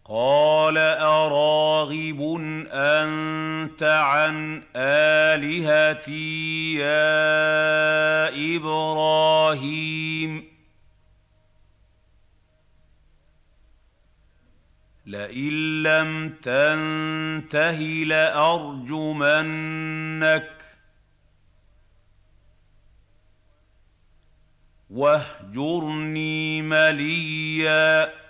قَالَ أَرَاغِبٌ أَنتَ عَنْ آلِهَتِي يَا إِبْرَاهِيمُ لَئِن لَّمْ تَنتَهِ لَأَرْجُمَنَّكَ وَاهْجُرْنِي مَلِيًّا